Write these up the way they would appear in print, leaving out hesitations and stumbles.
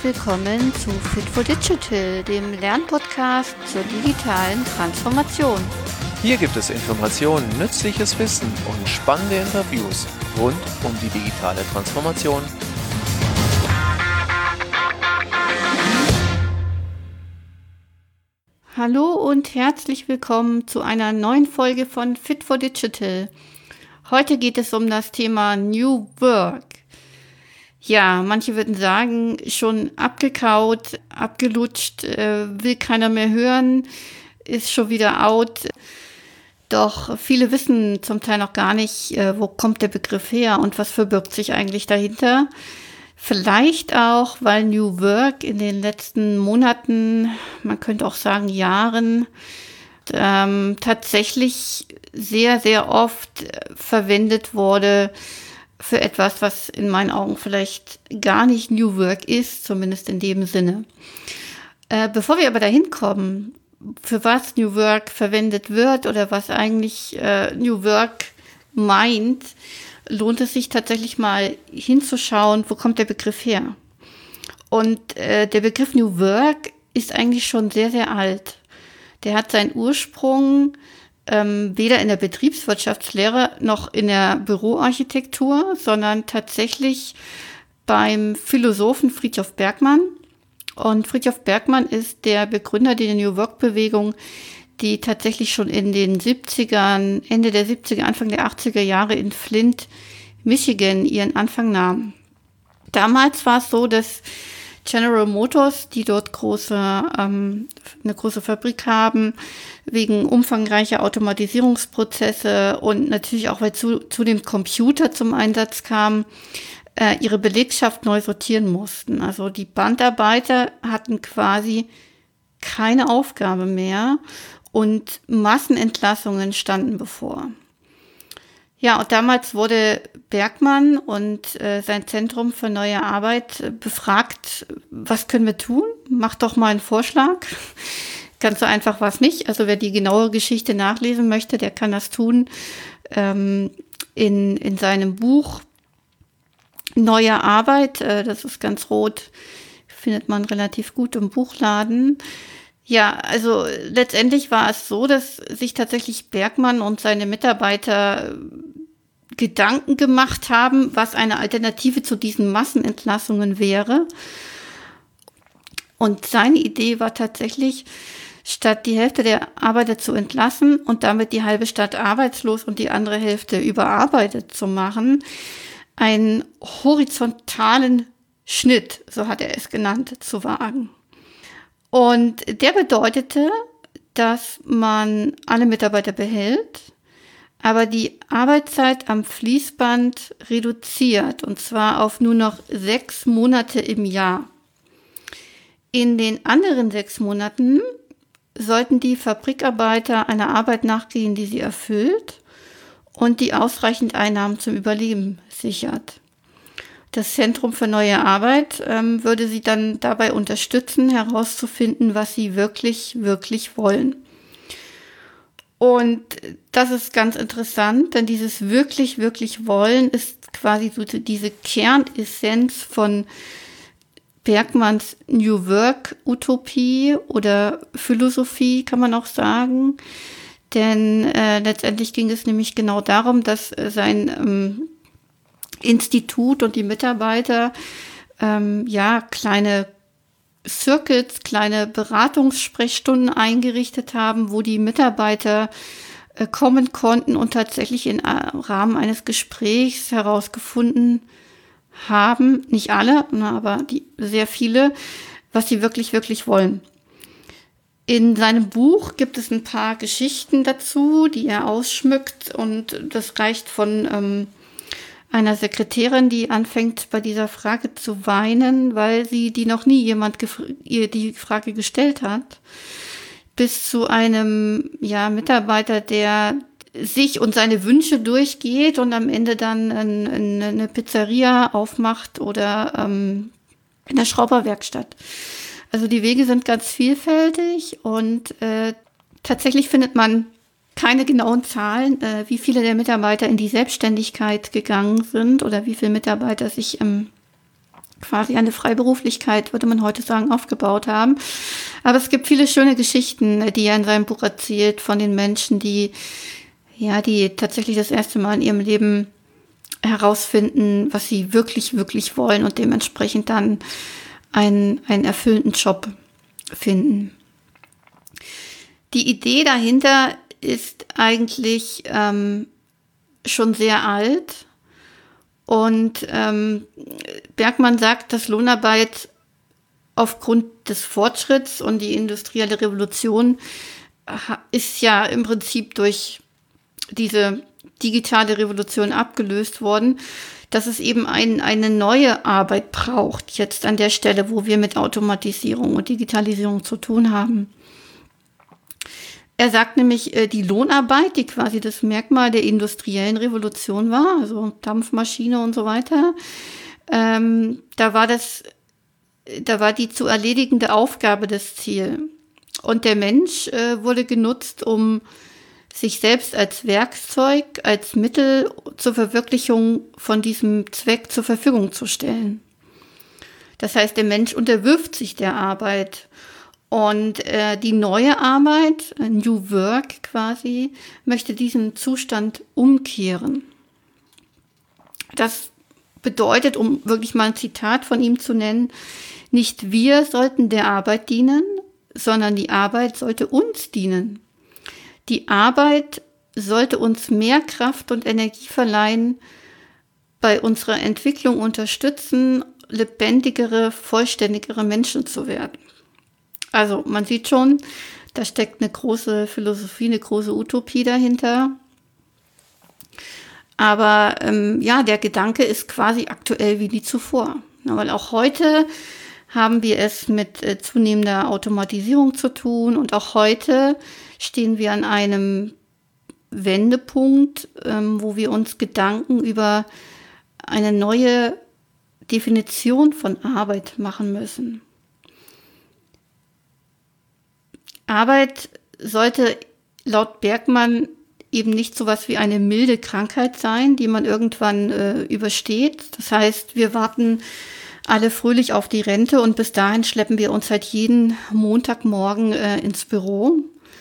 willkommen zu Fit for Digital, dem Lernpodcast zur digitalen Transformation. Hier gibt es Informationen, nützliches Wissen und spannende Interviews rund um die digitale Transformation. Hallo und herzlich willkommen zu einer neuen Folge von Fit for Digital. Heute geht es um das Thema New Work. Ja, manche würden sagen, schon abgekaut, abgelutscht, will keiner mehr hören, ist schon wieder out. Doch viele wissen zum Teil noch gar nicht, wo kommt der Begriff her und was verbirgt sich eigentlich dahinter. Vielleicht auch, weil New Work in den letzten Monaten, man könnte auch sagen Jahren, tatsächlich sehr, sehr oft verwendet wurde für etwas, was in meinen Augen vielleicht gar nicht New Work ist, zumindest in dem Sinne. Bevor wir aber dahin kommen, für was New Work verwendet wird oder was eigentlich New Work meint, lohnt es sich tatsächlich mal hinzuschauen, wo kommt der Begriff her. Und der Begriff New Work ist eigentlich schon sehr, sehr alt. Der hat seinen Ursprung weder in der Betriebswirtschaftslehre noch in der Büroarchitektur, sondern tatsächlich beim Philosophen Fridtjof Bergmann. Und Fridtjof Bergmann ist der Begründer der New Work-Bewegung, die tatsächlich schon in den 70ern, Ende der 70er, Anfang der 80er Jahre in Flint, Michigan ihren Anfang nahm. Damals war es so, dass General Motors, die dort eine große Fabrik haben, wegen umfangreicher Automatisierungsprozesse und natürlich auch, weil zudem Computer zum Einsatz kamen, ihre Belegschaft neu sortieren mussten. Also die Bandarbeiter hatten quasi keine Aufgabe mehr und Massenentlassungen standen bevor. Ja, und damals wurde Bergmann und sein Zentrum für neue Arbeit befragt, was können wir tun? Mach doch mal einen Vorschlag. Ganz so einfach war es nicht. Also wer die genaue Geschichte nachlesen möchte, der kann das tun in seinem Buch Neue Arbeit. Das ist ganz rot, findet man relativ gut im Buchladen. Ja, also letztendlich war es so, dass sich tatsächlich Bergmann und seine Mitarbeiter Gedanken gemacht haben, was eine Alternative zu diesen Massenentlassungen wäre. Und seine Idee war tatsächlich, statt die Hälfte der Arbeiter zu entlassen und damit die halbe Stadt arbeitslos und die andere Hälfte überarbeitet zu machen, einen horizontalen Schnitt, so hat er es genannt, zu wagen. Und der bedeutete, dass man alle Mitarbeiter behält, aber die Arbeitszeit am Fließband reduziert, und zwar auf nur noch 6 Monate im Jahr. In den anderen 6 Monaten sollten die Fabrikarbeiter einer Arbeit nachgehen, die sie erfüllt und die ausreichend Einnahmen zum Überleben sichert. Das Zentrum für neue Arbeit würde sie dann dabei unterstützen, herauszufinden, was sie wirklich, wirklich wollen. Und das ist ganz interessant, denn dieses wirklich, wirklich wollen ist quasi so diese Kernessenz von Bergmanns New Work Utopie oder Philosophie, kann man auch sagen. Denn letztendlich ging es nämlich genau darum, dass sein Institut und die Mitarbeiter kleine Circuits, kleine Beratungssprechstunden eingerichtet haben, wo die Mitarbeiter kommen konnten und tatsächlich im Rahmen eines Gesprächs herausgefunden haben, nicht alle, aber sehr viele, was sie wirklich, wirklich wollen. In seinem Buch gibt es ein paar Geschichten dazu, die er ausschmückt, und das reicht von einer Sekretärin, die anfängt bei dieser Frage zu weinen, weil die noch nie jemand ihr die Frage gestellt hat, bis zu einem Mitarbeiter, der sich und seine Wünsche durchgeht und am Ende dann eine Pizzeria aufmacht oder in der Schrauberwerkstatt. Also die Wege sind ganz vielfältig und tatsächlich findet man keine genauen Zahlen, wie viele der Mitarbeiter in die Selbstständigkeit gegangen sind oder wie viele Mitarbeiter sich quasi eine Freiberuflichkeit, würde man heute sagen, aufgebaut haben. Aber es gibt viele schöne Geschichten, die er in seinem Buch erzählt, von den Menschen, die tatsächlich das erste Mal in ihrem Leben herausfinden, was sie wirklich, wirklich wollen und dementsprechend dann einen erfüllenden Job finden. Die Idee dahinter ist eigentlich schon sehr alt und Bergmann sagt, dass Lohnarbeit aufgrund des Fortschritts und die industrielle Revolution ist ja im Prinzip durch diese digitale Revolution abgelöst worden, dass es eben eine neue Arbeit braucht, jetzt an der Stelle, wo wir mit Automatisierung und Digitalisierung zu tun haben. Er sagt nämlich, die Lohnarbeit, die quasi das Merkmal der industriellen Revolution war, also Dampfmaschine und so weiter, da war die zu erledigende Aufgabe das Ziel. Und der Mensch wurde genutzt, um sich selbst als Werkzeug, als Mittel zur Verwirklichung von diesem Zweck zur Verfügung zu stellen. Das heißt, der Mensch unterwirft sich der Arbeit. Und die neue Arbeit, New Work quasi, möchte diesen Zustand umkehren. Das bedeutet, um wirklich mal ein Zitat von ihm zu nennen, nicht wir sollten der Arbeit dienen, sondern die Arbeit sollte uns dienen. Die Arbeit sollte uns mehr Kraft und Energie verleihen, bei unserer Entwicklung unterstützen, lebendigere, vollständigere Menschen zu werden. Also man sieht schon, da steckt eine große Philosophie, eine große Utopie dahinter. Aber der Gedanke ist quasi aktuell wie nie zuvor. Ja, weil auch heute haben wir es mit zunehmender Automatisierung zu tun und auch heute stehen wir an einem Wendepunkt, wo wir uns Gedanken über eine neue Definition von Arbeit machen müssen. Arbeit sollte laut Bergmann eben nicht sowas wie eine milde Krankheit sein, die man irgendwann übersteht. Das heißt, wir warten alle fröhlich auf die Rente und bis dahin schleppen wir uns halt jeden Montagmorgen ins Büro.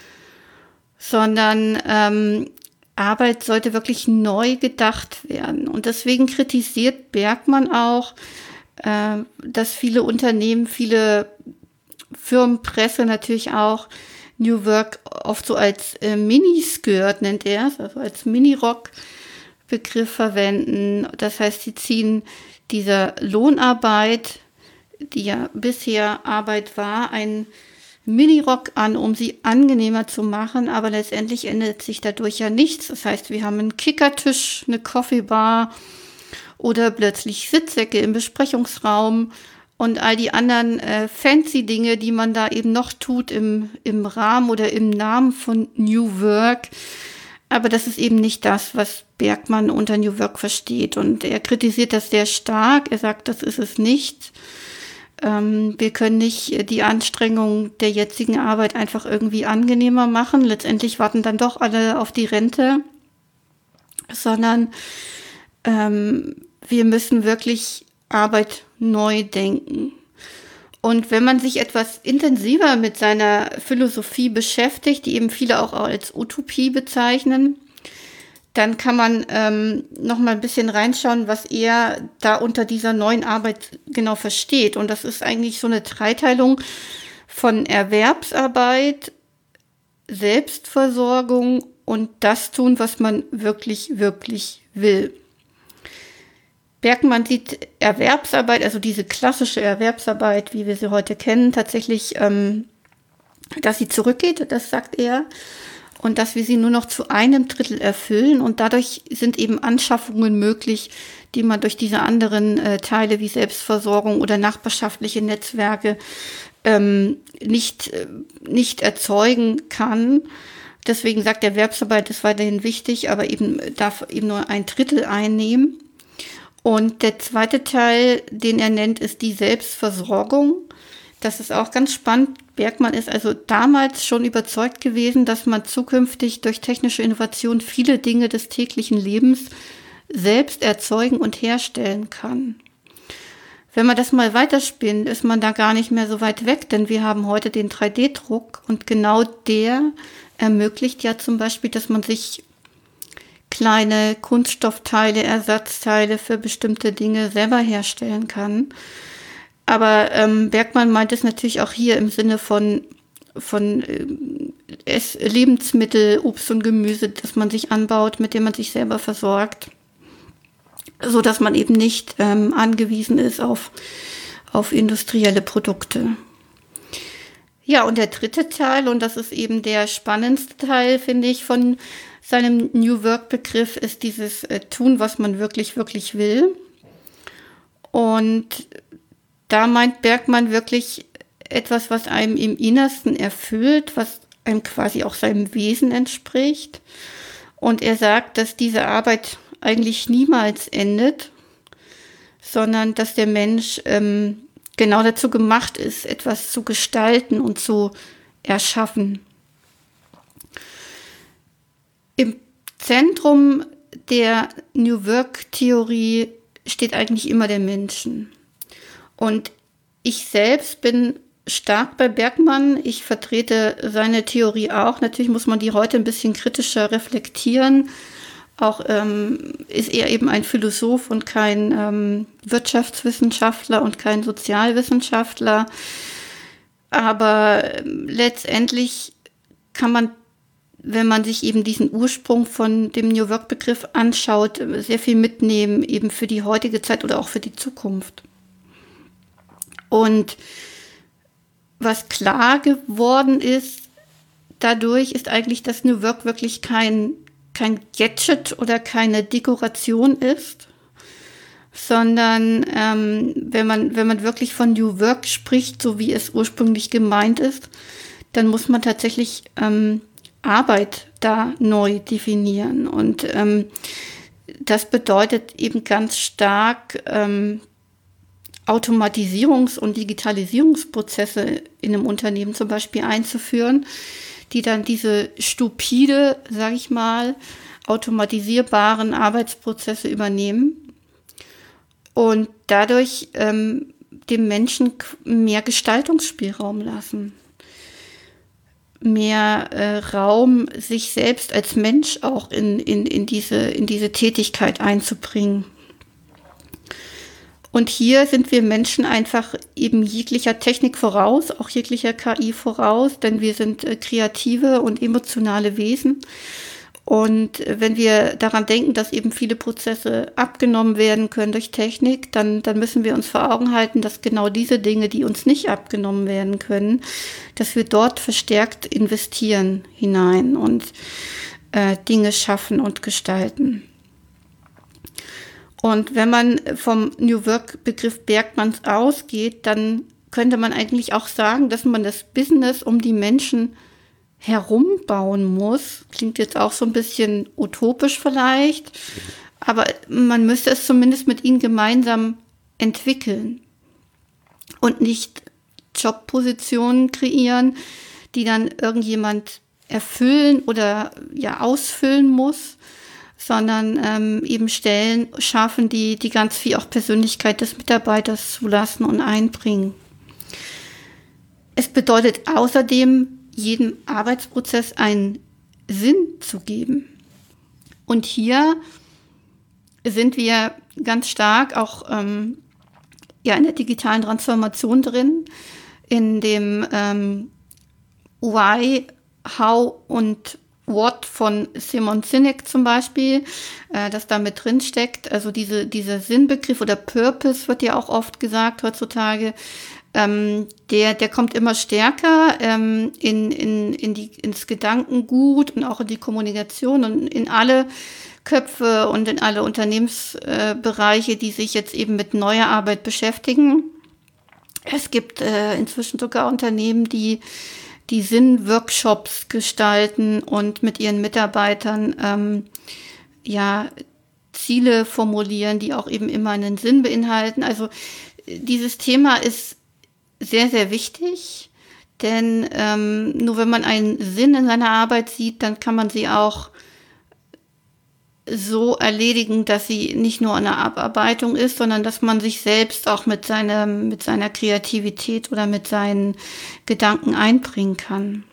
Sondern Arbeit sollte wirklich neu gedacht werden. Und deswegen kritisiert Bergmann auch, dass viele Unternehmen, viele Firmenpresse natürlich auch New Work oft so als Miniskirt nennt er es, also als Minirock-Begriff verwenden. Das heißt, sie ziehen dieser Lohnarbeit, die ja bisher Arbeit war, einen Minirock an, um sie angenehmer zu machen, aber letztendlich ändert sich dadurch ja nichts. Das heißt, wir haben einen Kickertisch, eine Coffeebar oder plötzlich Sitzsäcke im Besprechungsraum und all die anderen fancy Dinge, die man da eben noch tut im Rahmen oder im Namen von New Work. Aber das ist eben nicht das, was Bergmann unter New Work versteht. Und er kritisiert das sehr stark. Er sagt, das ist es nicht. Wir können nicht die Anstrengungen der jetzigen Arbeit einfach irgendwie angenehmer machen. Letztendlich warten dann doch alle auf die Rente, sondern wir müssen wirklich Arbeit neu denken. Und wenn man sich etwas intensiver mit seiner Philosophie beschäftigt, die eben viele auch als Utopie bezeichnen, dann kann man noch mal ein bisschen reinschauen, was er da unter dieser neuen Arbeit genau versteht. Und das ist eigentlich so eine Dreiteilung von Erwerbsarbeit, Selbstversorgung und das tun, was man wirklich, wirklich will. Bergmann sieht Erwerbsarbeit, also diese klassische Erwerbsarbeit, wie wir sie heute kennen, tatsächlich, dass sie zurückgeht, das sagt er. Und dass wir sie nur noch zu 1/3 erfüllen. Und dadurch sind eben Anschaffungen möglich, die man durch diese anderen Teile wie Selbstversorgung oder nachbarschaftliche Netzwerke nicht erzeugen kann. Deswegen sagt er, Erwerbsarbeit ist weiterhin wichtig, aber eben darf eben nur 1/3 einnehmen. Und der zweite Teil, den er nennt, ist die Selbstversorgung. Das ist auch ganz spannend. Bergmann ist also damals schon überzeugt gewesen, dass man zukünftig durch technische Innovation viele Dinge des täglichen Lebens selbst erzeugen und herstellen kann. Wenn man das mal weiterspinnt, ist man da gar nicht mehr so weit weg, denn wir haben heute den 3D-Druck und genau der ermöglicht ja zum Beispiel, dass man sich kleine Kunststoffteile, Ersatzteile für bestimmte Dinge selber herstellen kann. Aber Bergmann meint es natürlich auch hier im Sinne von Lebensmittel, Obst und Gemüse, das man sich anbaut, mit dem man sich selber versorgt, so dass man eben nicht angewiesen ist auf industrielle Produkte. Ja, und der dritte Teil, und das ist eben der spannendste Teil, finde ich, von seinem New Work-Begriff, ist dieses Tun, was man wirklich, wirklich will. Und da meint Bergmann wirklich etwas, was einem im Innersten erfüllt, was einem quasi auch seinem Wesen entspricht. Und er sagt, dass diese Arbeit eigentlich niemals endet, sondern dass der Mensch genau dazu gemacht ist, etwas zu gestalten und zu erschaffen. Im Zentrum der New Work-Theorie steht eigentlich immer der Menschen. Und ich selbst bin stark bei Bergmann. Ich vertrete seine Theorie auch. Natürlich muss man die heute ein bisschen kritischer reflektieren. Auch ist er eben ein Philosoph und kein Wirtschaftswissenschaftler und kein Sozialwissenschaftler. Aber letztendlich kann man, wenn man sich eben diesen Ursprung von dem New Work-Begriff anschaut, sehr viel mitnehmen, eben für die heutige Zeit oder auch für die Zukunft. Und was klar geworden ist dadurch, ist eigentlich, dass New Work wirklich kein Gadget oder keine Dekoration ist, sondern wenn man wirklich von New Work spricht, so wie es ursprünglich gemeint ist, dann muss man tatsächlich Arbeit da neu definieren. Und das bedeutet eben ganz stark Automatisierungs- und Digitalisierungsprozesse in einem Unternehmen zum Beispiel einzuführen, die dann diese stupide, sage ich mal, automatisierbaren Arbeitsprozesse übernehmen und dadurch dem Menschen mehr Gestaltungsspielraum lassen, mehr Raum, sich selbst als Mensch auch in diese Tätigkeit einzubringen. Und hier sind wir Menschen einfach eben jeglicher Technik voraus, auch jeglicher KI voraus, denn wir sind kreative und emotionale Wesen. Und wenn wir daran denken, dass eben viele Prozesse abgenommen werden können durch Technik, dann müssen wir uns vor Augen halten, dass genau diese Dinge, die uns nicht abgenommen werden können, dass wir dort verstärkt investieren hinein und Dinge schaffen und gestalten. Und wenn man vom New Work-Begriff Bergmanns ausgeht, dann könnte man eigentlich auch sagen, dass man das Business um die Menschen herum bauen muss. Klingt jetzt auch so ein bisschen utopisch vielleicht, aber man müsste es zumindest mit ihnen gemeinsam entwickeln und nicht Jobpositionen kreieren, die dann irgendjemand erfüllen oder ja ausfüllen muss, sondern eben Stellen schaffen, die ganz viel auch Persönlichkeit des Mitarbeiters zulassen und einbringen. Es bedeutet außerdem, jedem Arbeitsprozess einen Sinn zu geben. Und hier sind wir ganz stark auch in der digitalen Transformation drin, in dem Why, How und What von Simon Sinek zum Beispiel, das da mit drin steckt. Also dieser Sinnbegriff oder Purpose wird ja auch oft gesagt heutzutage. Der kommt immer stärker ins Gedankengut und auch in die Kommunikation und in alle Köpfe und in alle Unternehmensbereiche, die sich jetzt eben mit neuer Arbeit beschäftigen. Es gibt inzwischen sogar Unternehmen, die Sinn-Workshops gestalten und mit ihren Mitarbeitern Ziele formulieren, die auch eben immer einen Sinn beinhalten. Also dieses Thema ist sehr, sehr wichtig, denn nur wenn man einen Sinn in seiner Arbeit sieht, dann kann man sie auch so erledigen, dass sie nicht nur eine Abarbeitung ist, sondern dass man sich selbst auch mit seiner Kreativität oder mit seinen Gedanken einbringen kann.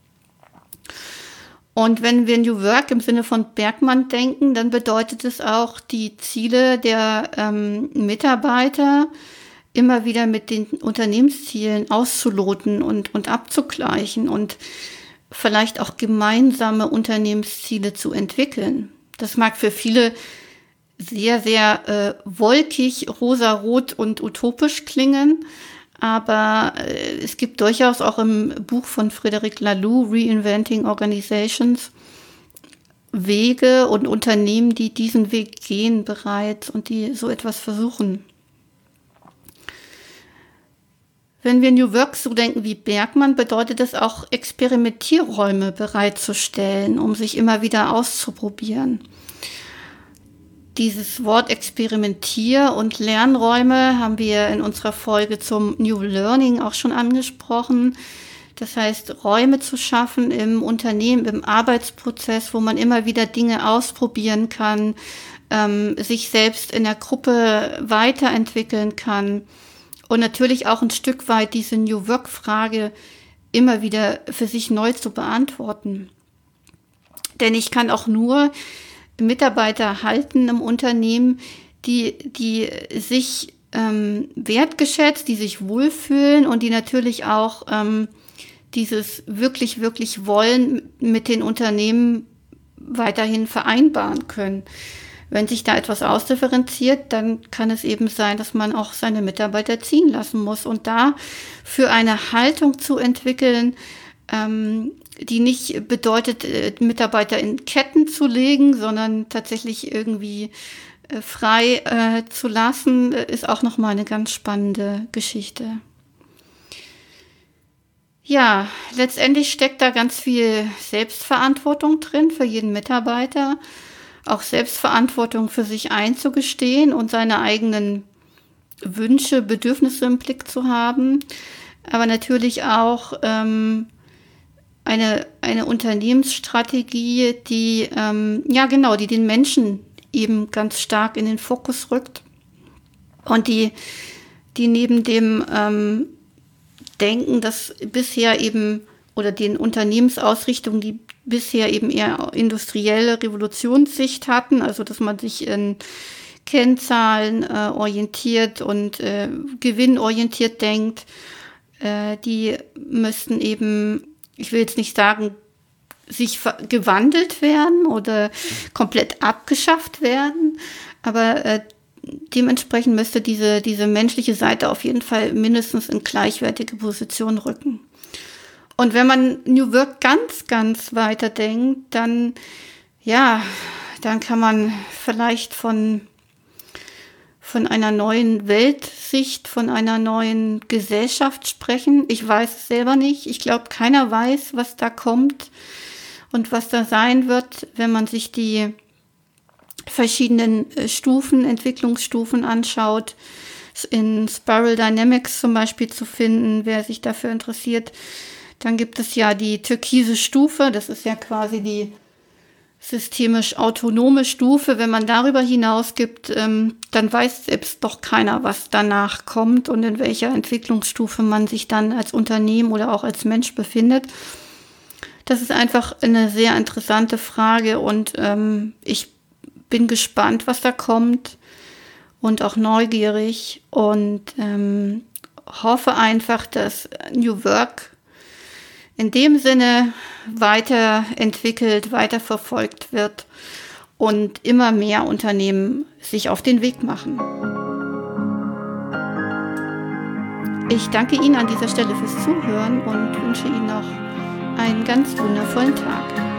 Und wenn wir New Work im Sinne von Bergmann denken, dann bedeutet es auch, die Ziele der Mitarbeiter immer wieder mit den Unternehmenszielen auszuloten und abzugleichen und vielleicht auch gemeinsame Unternehmensziele zu entwickeln. Das mag für viele sehr, sehr wolkig, rosarot und utopisch klingen, aber es gibt durchaus auch im Buch von Frederic Laloux, Reinventing Organizations, Wege und Unternehmen, die diesen Weg gehen bereits und die so etwas versuchen. Wenn wir New Work so denken wie Bergmann, bedeutet es auch, Experimentierräume bereitzustellen, um sich immer wieder auszuprobieren. Dieses Wort Experimentier- und Lernräume haben wir in unserer Folge zum New Learning auch schon angesprochen. Das heißt, Räume zu schaffen im Unternehmen, im Arbeitsprozess, wo man immer wieder Dinge ausprobieren kann, sich selbst in der Gruppe weiterentwickeln kann. Und natürlich auch ein Stück weit diese New Work-Frage immer wieder für sich neu zu beantworten. Denn ich kann auch nur Mitarbeiter halten im Unternehmen, die sich wertgeschätzt, die sich wohlfühlen und die natürlich auch dieses wirklich, wirklich Wollen mit den Unternehmen weiterhin vereinbaren können. Wenn sich da etwas ausdifferenziert, dann kann es eben sein, dass man auch seine Mitarbeiter ziehen lassen muss. Und da für eine Haltung zu entwickeln, die nicht bedeutet, Mitarbeiter in Ketten zu legen, sondern tatsächlich irgendwie frei zu lassen, ist auch nochmal eine ganz spannende Geschichte. Ja, letztendlich steckt da ganz viel Selbstverantwortung drin für jeden Mitarbeiter. Auch Selbstverantwortung für sich einzugestehen und seine eigenen Wünsche, Bedürfnisse im Blick zu haben. Aber natürlich auch eine Unternehmensstrategie, die die den Menschen eben ganz stark in den Fokus rückt und die neben dem Denken, das bisher eben oder den Unternehmensausrichtungen, die bisher eben eher industrielle Revolutionssicht hatten, also dass man sich in Kennzahlen orientiert und gewinnorientiert denkt, die müssten eben, ich will jetzt nicht sagen, sich gewandelt werden oder komplett abgeschafft werden, aber dementsprechend müsste diese menschliche Seite auf jeden Fall mindestens in gleichwertige Position rücken. Und wenn man New Work ganz, ganz weiter denkt, dann kann man vielleicht von einer neuen Weltsicht, von einer neuen Gesellschaft sprechen. Ich weiß es selber nicht. Ich glaube, keiner weiß, was da kommt und was da sein wird, wenn man sich die verschiedenen Entwicklungsstufen anschaut. In Spiral Dynamics zum Beispiel zu finden, wer sich dafür interessiert. Dann gibt es ja die türkise Stufe, das ist ja quasi die systemisch autonome Stufe. Wenn man darüber hinaus gibt, dann weiß selbst doch keiner, was danach kommt und in welcher Entwicklungsstufe man sich dann als Unternehmen oder auch als Mensch befindet. Das ist einfach eine sehr interessante Frage und ich bin gespannt, was da kommt und auch neugierig und hoffe einfach, dass New Work in dem Sinne weiterentwickelt, weiterverfolgt wird und immer mehr Unternehmen sich auf den Weg machen. Ich danke Ihnen an dieser Stelle fürs Zuhören und wünsche Ihnen noch einen ganz wundervollen Tag.